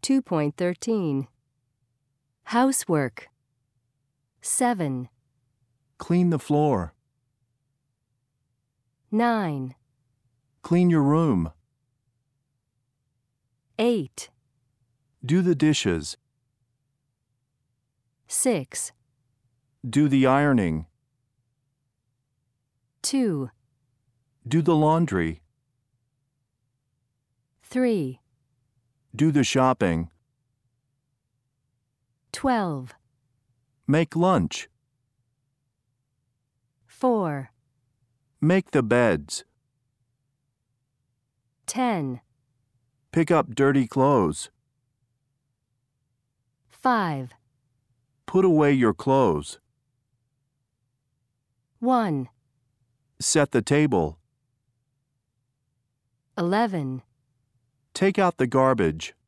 2.13. Housework. 7. Clean the floor. 9. Clean your room. 8. Do the dishes. 6. Do the ironing. 2. Do the laundry. 3. Do the shopping. 12. Make lunch. 4. Make the beds. 10. Pick up dirty clothes. 5. Put away your clothes. 1. Set the table. 11. Take out the garbage.